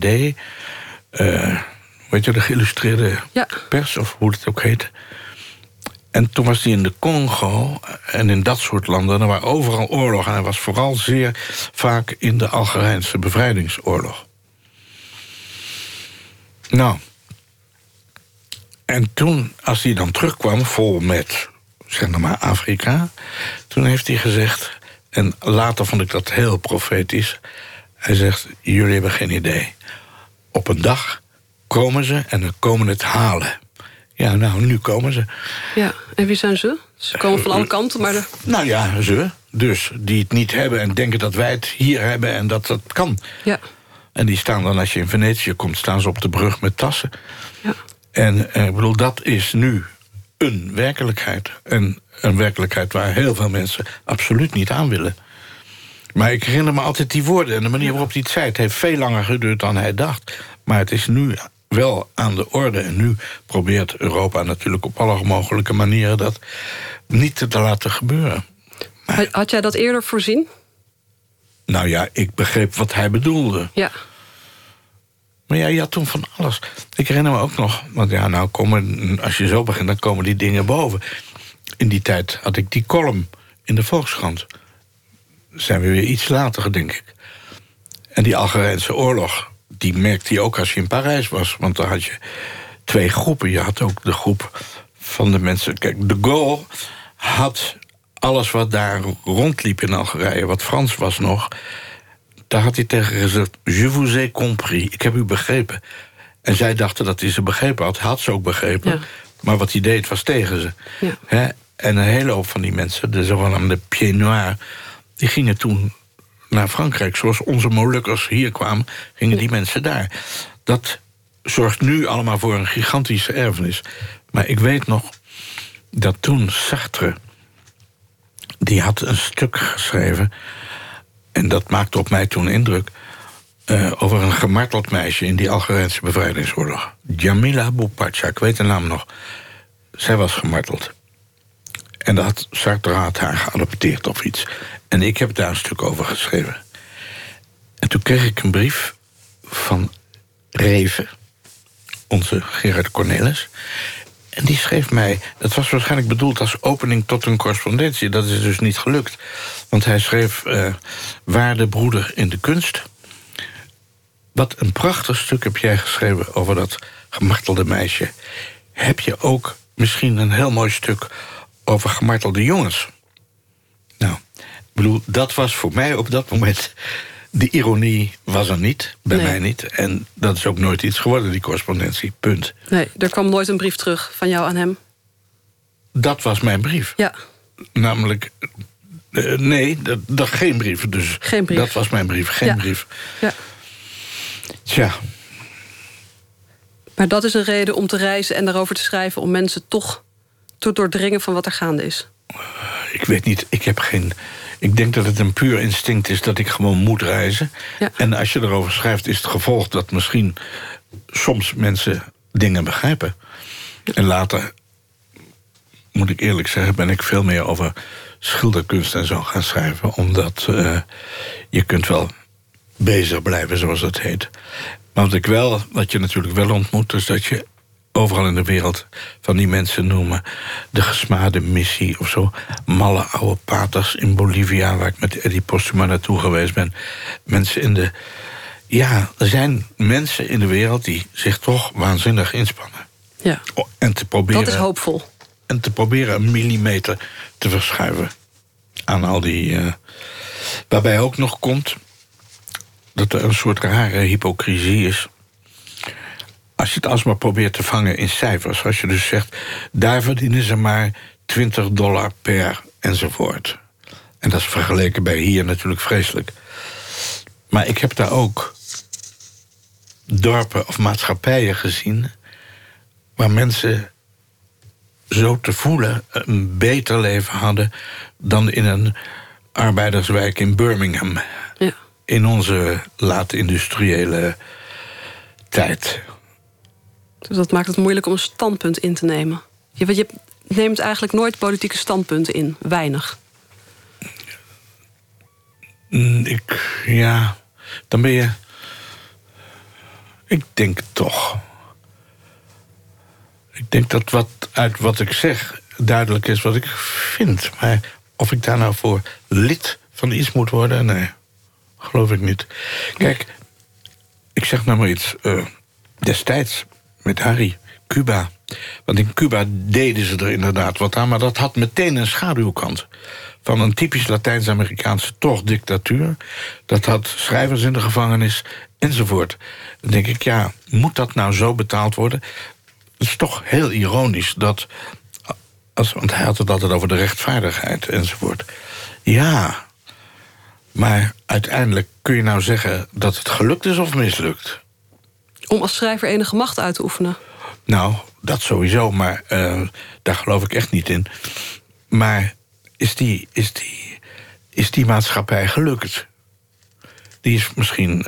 Weet je, de geïllustreerde pers, of hoe het ook heette. En toen was hij in de Congo en in dat soort landen. Er waren overal oorlog. En hij was vooral zeer vaak in de Algerijnse bevrijdingsoorlog. Nou, en toen, als hij dan terugkwam, vol met, zeg maar, Afrika, toen heeft hij gezegd, en later vond ik dat heel profetisch, hij zegt, jullie hebben geen idee. Op een dag komen ze en dan komen het halen. Ja, nou, nu komen ze. Ja, en wie zijn ze? Ze komen van alle kanten, maar... Nou ja, ze. Dus die het niet hebben en denken dat wij het hier hebben en dat dat kan. Ja. En die staan dan, als je in Venetië komt, staan ze op de brug met tassen. Ja. En ik bedoel, dat is nu een werkelijkheid. En een werkelijkheid waar heel veel mensen absoluut niet aan willen. Maar ik herinner me altijd die woorden en de manier waarop hij het zei. Het heeft veel langer geduurd dan hij dacht. Maar het is nu wel aan de orde. En nu probeert Europa natuurlijk op alle mogelijke manieren dat niet te laten gebeuren. Maar, had jij dat eerder voorzien? Nou ja, ik begreep wat hij bedoelde. Ja. Maar ja, je had toen van alles. Ik herinner me ook nog, want ja, nou als je zo begint, dan komen die dingen boven. In die tijd had ik die column in de Volkskrant. Zijn we weer iets later, denk ik. En die Algerijnse oorlog, die merkte je ook als je in Parijs was. Want dan had je twee groepen. Je had ook de groep van de mensen... Kijk, de Gaulle had alles wat daar rondliep in Algerije, wat Frans was nog, daar had hij tegen gezegd, je vous ai compris, ik heb u begrepen. En zij dachten dat hij ze begrepen had, had ze ook begrepen. Ja. Maar wat hij deed was tegen ze. Ja. En een hele hoop van die mensen, de zogenaamde pieds noirs, die gingen toen naar Frankrijk. Zoals onze Molukkers hier kwamen, gingen die mensen daar. Dat zorgt nu allemaal voor een gigantische erfenis. Maar ik weet nog dat toen Sartre, die had een stuk geschreven, en dat maakte op mij toen indruk, over een gemarteld meisje in die Algerijnse bevrijdingsoorlog. Jamila Boupacha, ik weet de naam nog. Zij was gemarteld. En Sartre had haar geadopteerd of iets. En ik heb daar een stuk over geschreven. En toen kreeg ik een brief van Reven, onze Gerard Cornelis. En die schreef mij, dat was waarschijnlijk bedoeld als opening tot een correspondentie. Dat is dus niet gelukt. Want hij schreef, waarde broeder in de kunst. Wat een prachtig stuk heb jij geschreven over dat gemartelde meisje. Heb je ook misschien een heel mooi stuk over gemartelde jongens? Nou, ik bedoel, dat was voor mij op dat moment, de ironie was er niet, bij mij niet. En dat is ook nooit iets geworden, die correspondentie, punt. Nee, er kwam nooit een brief terug van jou aan hem? dat was mijn brief. Ja. Namelijk, nee, dat geen brief. Dus geen brief. Dat was mijn brief, geen brief. Ja. Tja. Maar dat is een reden om te reizen en daarover te schrijven... om mensen toch te doordringen van wat er gaande is. Ik weet niet, ik denk dat het een puur instinct is dat ik gewoon moet reizen. Ja. En als je erover schrijft, is het gevolg dat misschien soms mensen dingen begrijpen. En later, moet ik eerlijk zeggen, ben ik veel meer over schilderkunst en zo gaan schrijven. Omdat je kunt wel bezig blijven, zoals dat heet. Maar wat je natuurlijk wel ontmoet, is dat je overal in de wereld van die mensen noemen de gesmaade missie of zo. Malle oude paters in Bolivia, waar ik met Eddie Postuma naartoe geweest ben. Mensen in de... Ja, er zijn mensen in de wereld die zich toch waanzinnig inspannen. Ja. En te proberen, dat is hoopvol. En te proberen een millimeter te verschuiven aan al die... waarbij ook nog komt dat er een soort rare hypocrisie is. Als je het alsmaar probeert te vangen in cijfers. Als je dus zegt, daar verdienen ze maar $20 per enzovoort. En dat is vergeleken bij hier natuurlijk vreselijk. Maar ik heb daar ook dorpen of maatschappijen gezien waar mensen zo te voelen een beter leven hadden dan in een arbeiderswijk in Birmingham. Ja. In onze late industriële tijd. Dus dat maakt het moeilijk om een standpunt in te nemen. Je neemt eigenlijk nooit politieke standpunten in. Weinig. Dan ben je... Ik denk toch... Ik denk dat uit wat ik zeg duidelijk is wat ik vind. Maar of ik daar nou voor lid van iets moet worden, nee. Geloof ik niet. Kijk, ik zeg nou maar iets. Destijds, met Harry, Cuba. Want in Cuba deden ze er inderdaad wat aan, maar dat had meteen een schaduwkant. Van een typisch Latijns-Amerikaanse toch dictatuur. Dat had schrijvers in de gevangenis, enzovoort. Dan denk ik, ja, moet dat nou zo betaald worden? Het is toch heel ironisch dat... want hij had het altijd over de rechtvaardigheid, enzovoort. Ja, maar uiteindelijk kun je nou zeggen dat het gelukt is of mislukt? Om als schrijver enige macht uit te oefenen? Nou, dat sowieso, maar daar geloof ik echt niet in. Maar is die maatschappij gelukt? Die is misschien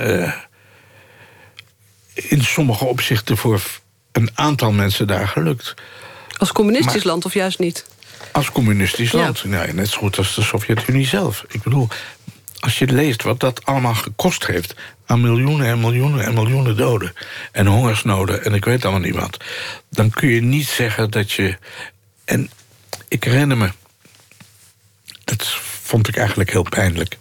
in sommige opzichten voor een aantal mensen daar gelukt. Als communistisch land of juist niet? Als communistisch land, nee, net zo goed als de Sovjet-Unie zelf. Ik bedoel, als je leest wat dat allemaal gekost heeft aan miljoenen en miljoenen en miljoenen doden en hongersnoden en ik weet allemaal niet wat, dan kun je niet zeggen dat je... En ik herinner me, dat vond ik eigenlijk heel pijnlijk.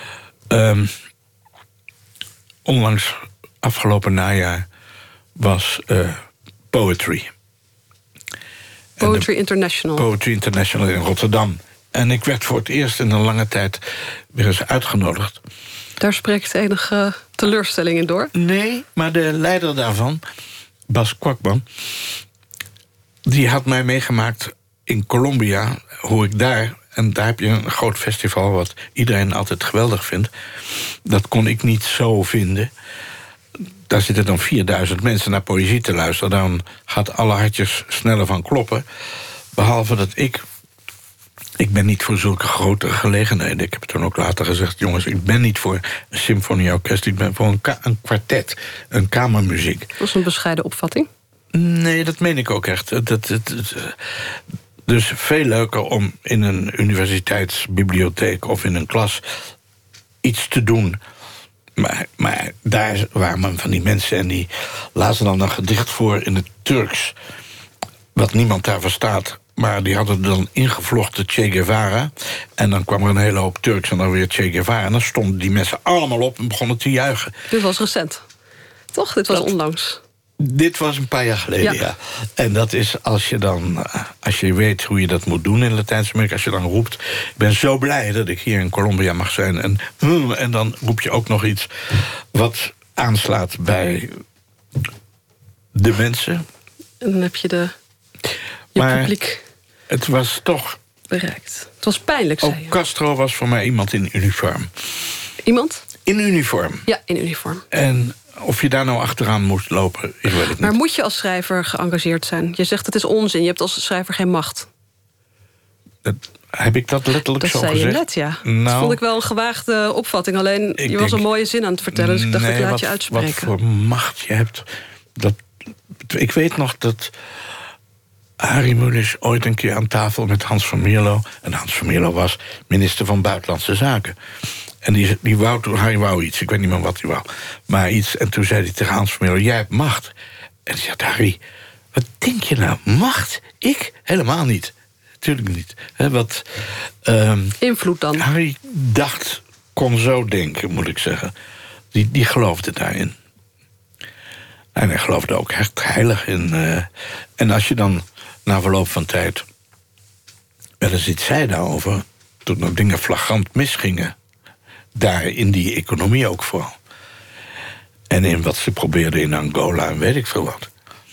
Onlangs, afgelopen najaar, was Poetry. Poetry International. Poetry International in Rotterdam. En ik werd voor het eerst in een lange tijd weer eens uitgenodigd. Daar spreekt enige teleurstelling in door? Nee, maar de leider daarvan, Bas Kwakman, die had mij meegemaakt in Colombia, hoe ik daar... en daar heb je een groot festival wat iedereen altijd geweldig vindt. Dat kon ik niet zo vinden. Daar zitten dan 4000 mensen naar poëzie te luisteren. Dan gaat alle hartjes sneller van kloppen. Behalve dat ik ben niet voor zulke grote gelegenheden. Ik heb toen ook later gezegd, jongens, ik ben niet voor een symfonieorkest. Ik ben voor een kwartet, een kamermuziek. Dat is een bescheiden opvatting. Nee, dat meen ik ook echt. Dus veel leuker om in een universiteitsbibliotheek of in een klas iets te doen. Maar daar waren van die mensen en die lazen dan een gedicht voor in het Turks, wat niemand daar verstaat. Maar die hadden dan ingevlochten Che Guevara. En dan kwam er een hele hoop Turks en dan weer Che Guevara. En dan stonden die mensen allemaal op en begonnen te juichen. Dit was recent. Toch? Dit was onlangs. Dit was een paar jaar geleden, ja. En dat is als je weet hoe je dat moet doen in Latijns-Amerika, als je dan roept, ik ben zo blij dat ik hier in Colombia mag zijn. En dan roep je ook nog iets wat aanslaat bij de mensen. En dan heb je je publiek. Het was toch... bereikt. Het was pijnlijk, zei je. Ook Castro was voor mij iemand in uniform. Iemand? In uniform. Ja, in uniform. En of je daar nou achteraan moest lopen, ik weet het niet. Maar moet je als schrijver geëngageerd zijn? Je zegt het is onzin, je hebt als schrijver geen macht. Heb ik dat letterlijk zo gezegd? Dat zei je net, ja. Nou, dat vond ik wel een gewaagde opvatting. Alleen, je was een mooie zin aan het vertellen, dus ik dacht, ik laat je uitspreken. Wat voor macht je hebt. Ik weet nog dat Harry Mulisch ooit een keer aan tafel met Hans van Mierlo... en Hans van Mierlo was minister van Buitenlandse Zaken. En die wou toen, Harry wou iets, ik weet niet meer wat hij wou. Maar iets, en toen zei hij tegen Hans van Mierlo, jij hebt macht. En hij zei, Harry, wat denk je nou, macht? Ik? Helemaal niet. Tuurlijk niet. Invloed dan? Harry kon zo denken, moet ik zeggen. Die geloofde daarin. En hij geloofde ook echt heilig in. En als je dan na verloop van tijd wel eens iets zei daarover, toen er dingen flagrant misgingen, daar in die economie ook vooral. En in wat ze probeerden in Angola en weet ik veel wat.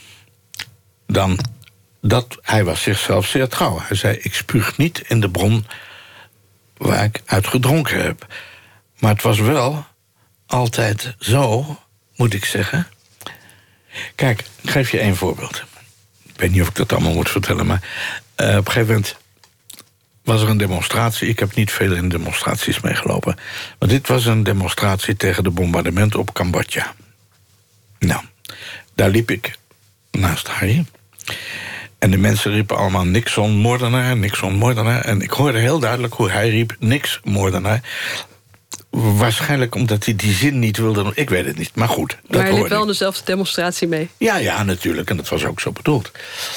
Hij was zichzelf zeer trouw. Hij zei, ik spuug niet in de bron waar ik uit gedronken heb. Maar het was wel altijd zo, moet ik zeggen. Kijk, ik geef je één voorbeeld. Ik weet niet of ik dat allemaal moet vertellen, maar op een gegeven moment was er een demonstratie. Ik heb niet veel in demonstraties meegelopen. Maar dit was een demonstratie tegen de bombardementen op Cambodja. Nou, daar liep ik naast Harry. En de mensen riepen allemaal Nixon, moordenaar, Nixon, moordenaar. En ik hoorde heel duidelijk hoe hij riep, niks, moordenaar. Waarschijnlijk omdat hij die zin niet wilde doen. Ik weet het niet, maar goed. Maar hij liep wel in dezelfde demonstratie mee. Ja, natuurlijk. En dat was ook zo bedoeld.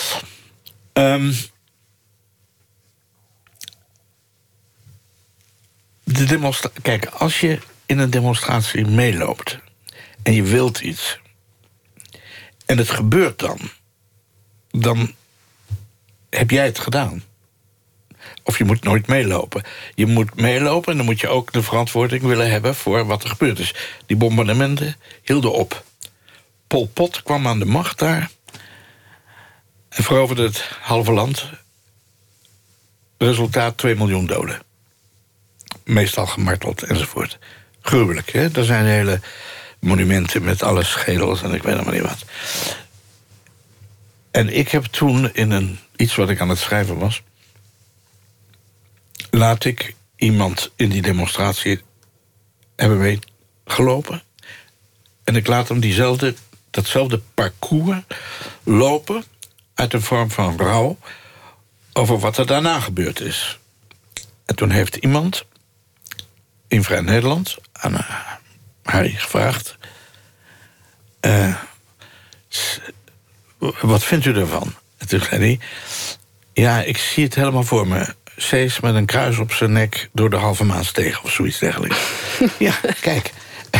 Kijk, als je in een demonstratie meeloopt en je wilt iets en het gebeurt dan heb jij het gedaan. Of je moet nooit meelopen. Je moet meelopen en dan moet je ook de verantwoording willen hebben voor wat er gebeurd is. Die bombardementen hielden op. Pol Pot kwam aan de macht daar en veroverde het halve land. Resultaat 2 miljoen doden. Meestal gemarteld enzovoort. Gruwelijk, hè? Er zijn hele monumenten met alle schedels en ik weet nog maar niet wat. En ik heb toen in iets wat ik aan het schrijven was, laat ik iemand in die demonstratie hebben meegelopen. En ik laat hem datzelfde parcours lopen uit een vorm van rouw over wat er daarna gebeurd is. En toen heeft iemand in Vrij Nederland aan Harry gevraagd, wat vindt u ervan? En toen zei hij, ja, ik zie het helemaal voor me. Cees met een kruis op zijn nek door de halve maan steeg of zoiets dergelijks. Ja, kijk.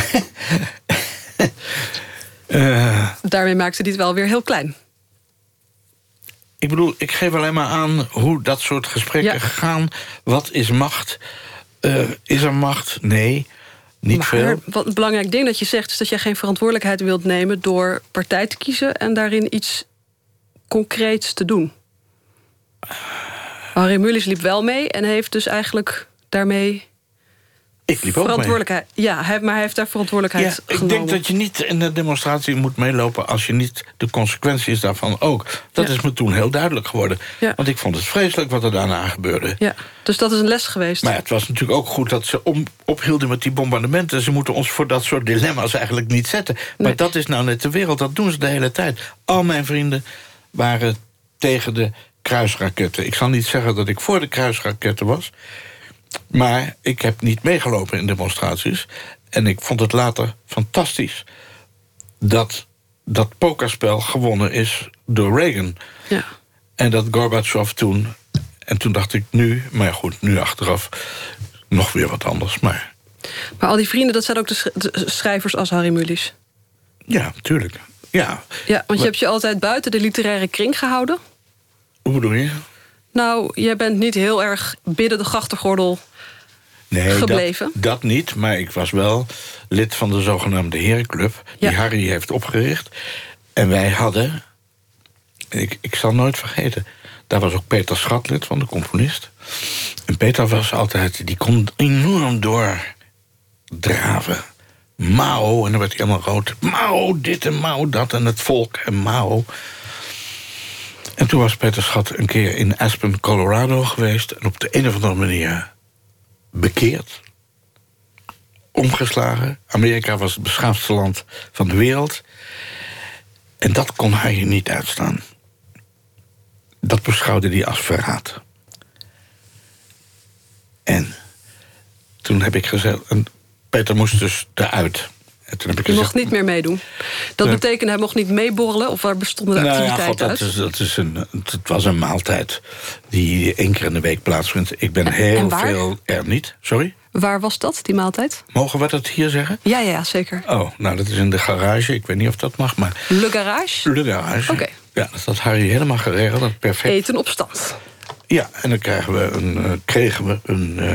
Daarmee maakte hij het wel weer heel klein. Ik bedoel, ik geef alleen maar aan hoe dat soort gesprekken gaan. Wat is macht? Is er macht? Nee, niet veel. Wat een belangrijk ding dat je zegt is dat je geen verantwoordelijkheid wilt nemen door partij te kiezen en daarin iets concreets te doen. Harry Mulisch liep wel mee en heeft dus eigenlijk daarmee Ik liep ook verantwoordelijkheid. Mee. Ja, maar hij heeft daar verantwoordelijkheid genomen. Ik denk dat je niet in de demonstratie moet meelopen als je niet de consequenties daarvan ook. Dat is me toen heel duidelijk geworden. Ja. Want ik vond het vreselijk wat er daarna gebeurde. Ja, dus dat is een les geweest. Maar het was natuurlijk ook goed dat ze ophielden met die bombardementen. Ze moeten ons voor dat soort dilemma's eigenlijk niet zetten. Maar nee, dat is nou net de wereld, dat doen ze de hele tijd. Al mijn vrienden waren tegen de kruisraketten. Ik zal niet zeggen dat ik voor de kruisraketten was, maar ik heb niet meegelopen in demonstraties. En ik vond het later fantastisch dat dat pokerspel gewonnen is door Reagan. Ja. En dat Gorbachev toen, en toen dacht ik nu, maar goed, nu achteraf nog weer wat anders. Maar al die vrienden, dat zijn ook de schrijvers als Harry Mulisch? Ja, tuurlijk. Ja, want je hebt je altijd buiten de literaire kring gehouden. Hoe bedoel je? Nou, jij bent niet heel erg binnen de grachtengordel gebleven. Dat niet, maar ik was wel lid van de zogenaamde Herenclub, die Harry heeft opgericht. En wij hadden, ik zal nooit vergeten, Daar was ook Peter Schat lid van, de componist. En Peter was altijd, die kon enorm doordraven. Mao, en dan werd hij helemaal rood. Mao dit en Mao dat en het volk en Mao. En toen was Peter Schat een keer in Aspen, Colorado geweest. En op de een of andere manier bekeerd. Omgeslagen. Amerika was het beschaafdste land van de wereld. En dat kon hij niet uitstaan. Dat beschouwde hij als verraad. En toen heb ik gezegd... En Peter moest dus eruit. En toen heb ik gezegd, mocht niet meer meedoen. Dat betekende hij mocht niet meeborrelen? Of waar bestonden de activiteiten uit? Het was een maaltijd die 1 keer in de week plaatsvindt. Ik ben heel veel er niet. Sorry? Waar was dat, die maaltijd? Mogen we dat hier zeggen? Ja, zeker. Oh, nou, dat is in de garage. Ik weet niet of dat mag, maar... Le Garage? Le Garage. Oké. Ja, dat had Harry helemaal geregeld. Perfect. Eten op stand. Ja, en dan kregen we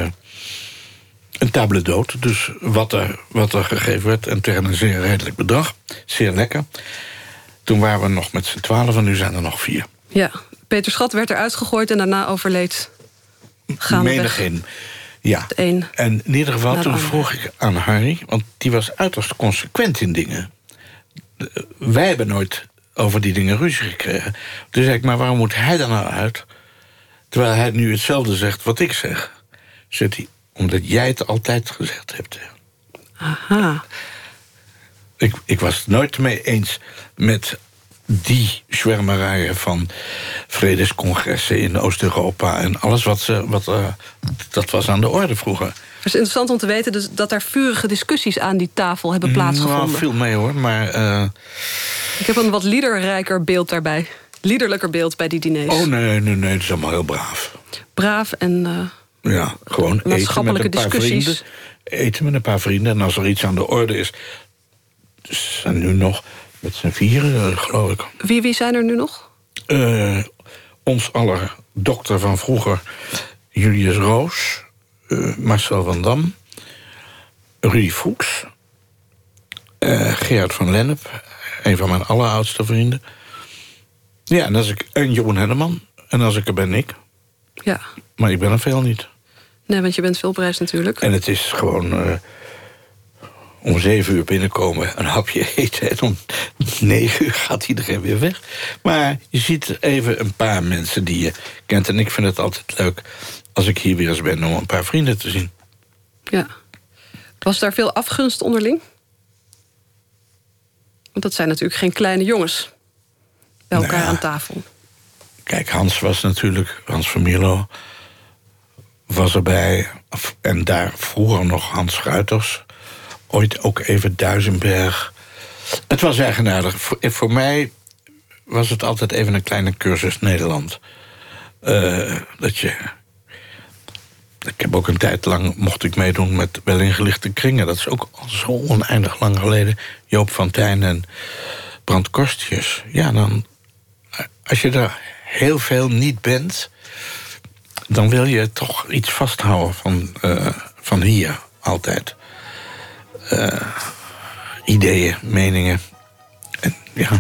een table d'hôte. Dus wat er gegeven werd. En tegen een zeer redelijk bedrag. Zeer lekker. Toen waren we nog met z'n 12 en nu zijn er nog 4. Ja, Peter Schat werd eruit gegooid en daarna overleed gaandeweg. Menigeen. Ja, en in ieder geval toen vroeg ik aan Harry... want die was uiterst consequent in dingen. Wij hebben nooit over die dingen ruzie gekregen. Toen zei ik, maar waarom moet hij dan nou uit? Terwijl hij nu hetzelfde zegt wat ik zeg. Zegt hij, omdat jij het altijd gezegd hebt. Aha. Ik was het nooit mee eens met die zwermerijen van vredescongressen in Oost-Europa en alles dat was aan de orde vroeger. Het is interessant om te weten dus dat er vurige discussies aan die tafel hebben plaatsgevonden. Nou, viel mee hoor, maar... Ik heb een wat liederrijker beeld daarbij. Liederlijker beeld bij die diners. Oh nee, het is allemaal heel braaf. Braaf en ja, gewoon maatschappelijke discussies. Vrienden. Eten met een paar vrienden. En als er iets aan de orde is... Dus zijn nu nog met z'n 4, geloof ik. Wie zijn er nu nog? Ons aller dokter van vroeger... Julius Roos, Marcel van Dam... Rudy Fuchs... Gerard van Lennep... een van mijn alleroudste vrienden. Ja, en Jeroen Henneman. En als ik er ben, ik. Ja. Maar ik ben er veel niet. Nee, want je bent veel op reis natuurlijk. En het is gewoon... om 7 uur binnenkomen, een hapje eten... en om 9 uur gaat iedereen weer weg. Maar je ziet even een paar mensen die je kent. En ik vind het altijd leuk als ik hier weer eens ben... om een paar vrienden te zien. Ja. Was daar veel afgunst onderling? Want dat zijn natuurlijk geen kleine jongens... bij elkaar aan tafel. Kijk, Hans van Mierlo... was erbij. En daar vroeger nog Hans Schuiters... ooit ook even Duisenberg. Het was eigenaardig. Voor mij was het altijd even een kleine cursus Nederland. Ik heb ook een tijd lang mocht ik meedoen met wel ingelichte kringen. Dat is ook al zo oneindig lang geleden. Joop van Tijn en Brand Korstius. Ja, dan... Als je er heel veel niet bent... dan wil je toch iets vasthouden van hier, altijd. Ideeën, meningen. En ja.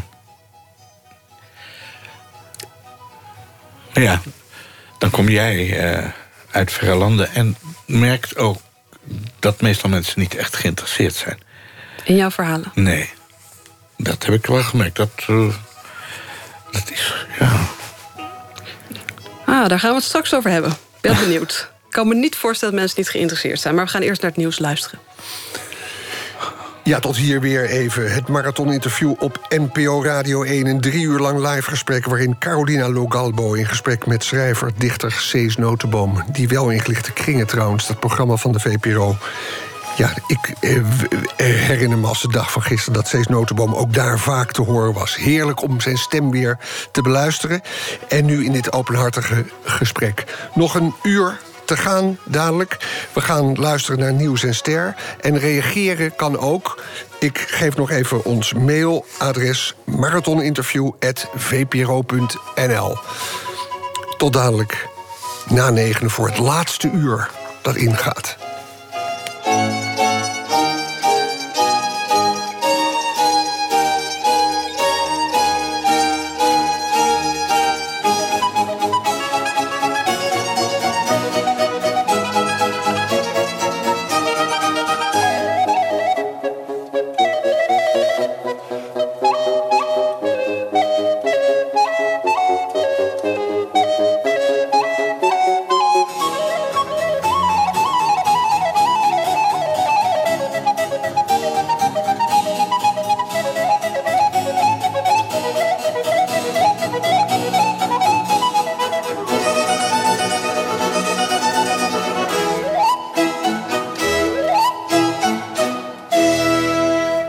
Ja, dan kom jij uit verre landen en merkt ook dat meestal mensen niet echt geïnteresseerd zijn. In jouw verhalen? Nee, dat heb ik wel gemerkt. Dat is, ja... Daar gaan we het straks over hebben. Ben benieuwd. Ik kan me niet voorstellen dat mensen niet geïnteresseerd zijn. Maar we gaan eerst naar het nieuws luisteren. Ja, tot hier weer even het marathoninterview op NPO Radio 1. Een 3 uur lang live gesprek waarin Carolina Logalbo... in gesprek met schrijver, dichter Cees Notenboom... die wel ingelichte kringen trouwens, dat programma van de VPRO... Ja, ik herinner me als de dag van gisteren... dat Cees Notenboom ook daar vaak te horen was. Heerlijk om zijn stem weer te beluisteren. En nu in dit openhartige gesprek. Nog een uur te gaan dadelijk. We gaan luisteren naar Nieuws en Ster. En reageren kan ook. Ik geef nog even ons mailadres... marathoninterview@vpro.nl. Tot dadelijk na 9 voor het laatste uur dat ingaat.